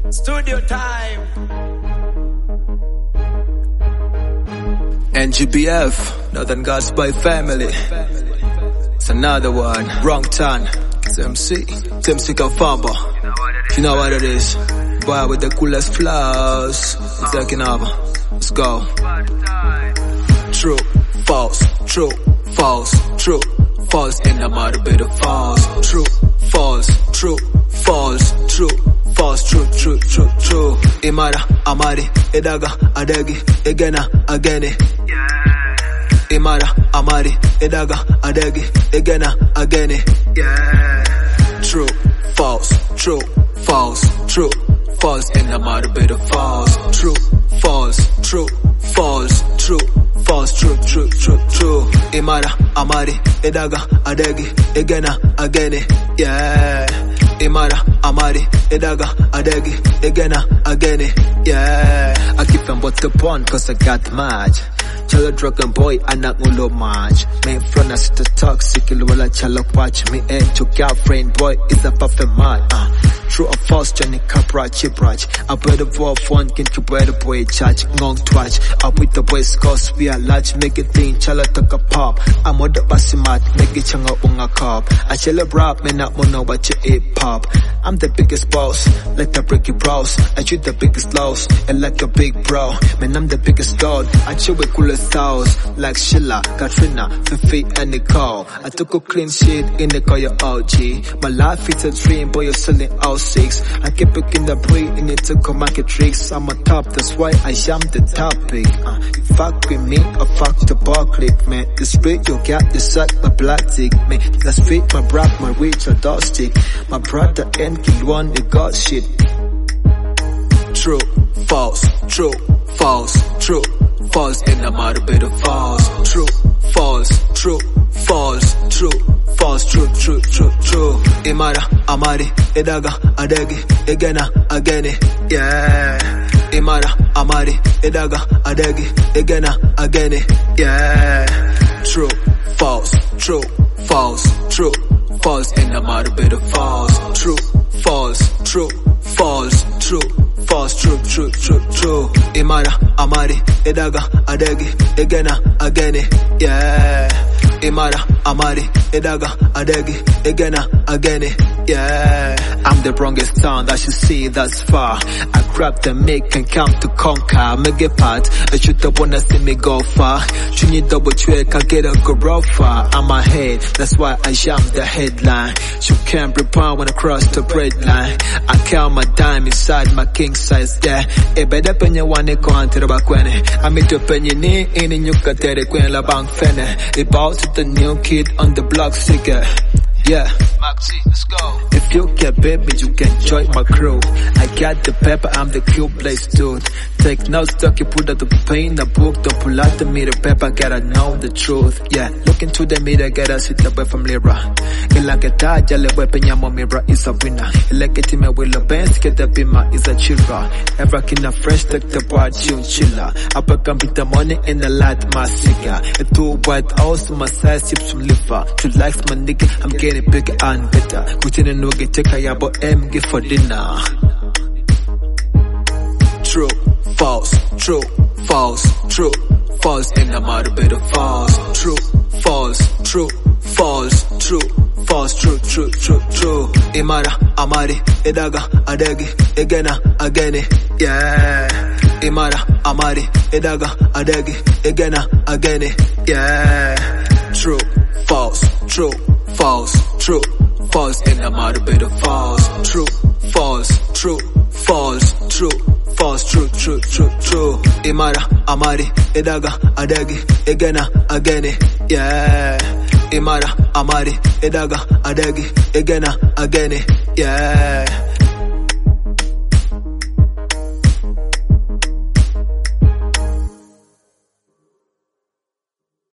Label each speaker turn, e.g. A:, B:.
A: Studio time.
B: NGBF, Northern Gospel Family. It's another one. Wrong turn. It's MC Kafamba. You know what it is. Boy with the coolest flows. It's taking over. Let's go. True, false, true, false, true, false. In the mother bit of false. True, false, true, false, true, false, true, true, true, true. Imara, amari, edaga, adagi, egena, agene. Yeah. Imara, amari, edaga, adagi, egena, agene. Yeah. True, false, true, false, true, false. In the mother bit of false. True, false, true, false, true, false, true, true, true, true. Imara, amari, edaga, adagi, egena, agene. Yeah. Imara, amari, edaga, adagi, egena, agene. Yeah. I keep them but the pond cause I got match. Chala dragon boy, anak ngulo match. Main front as the toxic, wala chala watch. Me and to girlfriend boy is a perfect match. True or false, Johnny Capra, Chibrach. I better wolf one, can you better boy charge, ngong twatch. I with the boys cause we are large, make it thing, chala take a pop. I'm on the basimat, make it changa unga cop. I shall rap, man, not mono, but you eat pop. I'm the biggest boss, let the break your brows. I shoot the biggest loss, and like a big bro. Man, I'm the biggest dog, I chill with coolest styles. Like Sheila, Katrina, Fifi, and Nicole. I took a clean shit in the call your OG. My life is a dream, boy, you're selling out. I keep it in the breed and it took a market tricks. I'm on top, that's why I am the topic. You fuck with me, I fuck the bar click, man. The street you got, you suck my black tick, man. The street, my brat, my reach, a dog stick. My brother and kill one, they got shit. True, false, true, false, true, false. In the mother bit of false. True, false, true, false, true, false, true, true, true, true. Imara, amari, edaga, adagi, egena, agene. Yeah. Imara, amari, edaga, adagi, egena, agene. Yeah. True, false, true, false, true, false. In the mother bit of false. True, false, true, false, true, false, true, true, true, true. Imara, amari, edaga, adagi, egena, agene. Yeah. Imara, amari, edaga, adagi, egena, agene. Yeah. I'm the wrongest town that you see thus far. I grab the mic and come to conquer. Make it part, I shoot the wanna see me go far. Junior double check, I get a go far. I'm ahead, that's why I jump the headline. You can't reply when I cross the bread line. I count my dime inside my king size, yeah. Better penny one go until the back when I meet your penny in and you can tell it when la bank fene. About the new kid on the block sicker. Yeah, Maxi, let's go. If you get baby, you can join my crew. I got the pepper, I'm the cute place dude. Take notes, talk, you put out the pain, the book, don't pull out the meter, pepper, gotta know the truth. Yeah, look into the mirror, get us hit away from Lira. Ilaketa, jale weapon, yamo mirror is a winner. Ilaketime will a best, get the bima is a chiller. Ever kina fresh, take the part, chill, chiller. Upper can beat the money in the light, my cigar. A two white house, my size, chips from liver. Two likes, my nigga, I'm getting bigger and better. Kuchine no get take a yabo M give for dinner. True, false, true, false, true, false. In the mother bit of false. True, false, true, false, true, false, true, true, true, true. Imara, amari, edaga, adagi, egena, agene. Yeah. Imara, amari, edaga, adagi, egena, agene. Yeah. True, false, true, false, true, false. In the mother bit of false. True, false, true, false, true, false, true, true, true, true. Imara, amari, edaga, adagi, egena, agene. Yeah. Imara, amari, edaga, adagi, egena, agene. Yeah.